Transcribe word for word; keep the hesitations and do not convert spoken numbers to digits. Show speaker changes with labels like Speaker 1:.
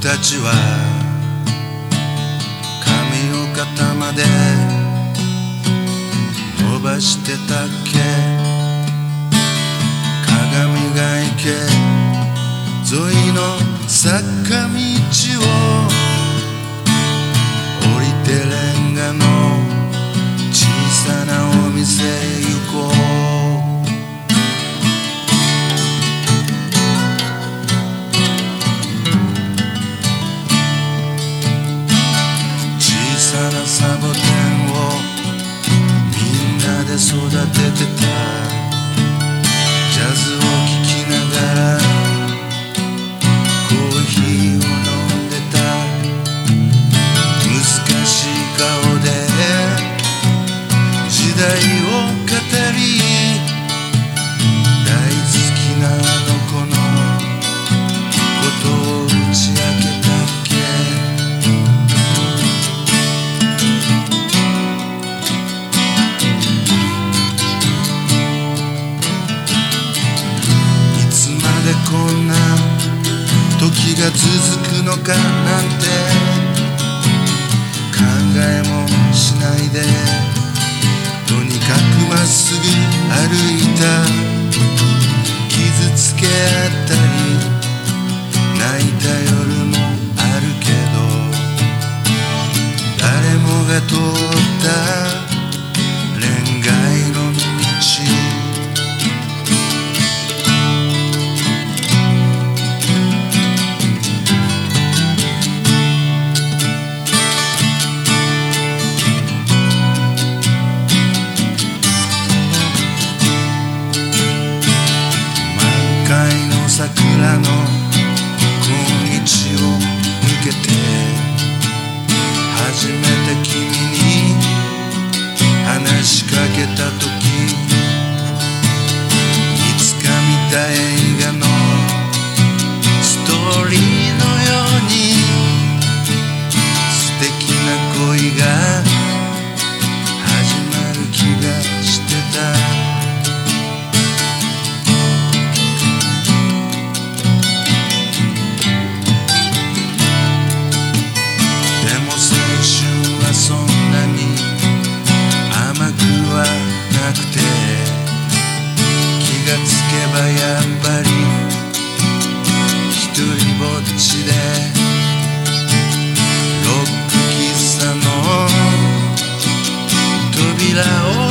Speaker 1: たちは髪を肩まで伸ばしてたっけ。鏡ヶ池沿いの坂道を降りてレンガの小さなお店へ行こう。小さなサボテンをみんなで育ててた。ジャズを聴きながらコーヒーを飲んでた。難しい顔で時代を語り、大好きなあの子のことを打ち明けたっけ。いつまでこんな時が続くのかなんて考えもしないで、とにかくまっすぐ歩いた。傷つけ合ったり泣いた夜もあるけど、誰もが通ったレンガ色の道。桜の小道を抜けて初めて君に話しかけた時、いつか見た映画のストーリーのように素敵な恋が始まる気がしてた。そんなに甘くはなくて、気がつけばやっぱり一人ぼっちでロック喫茶の扉を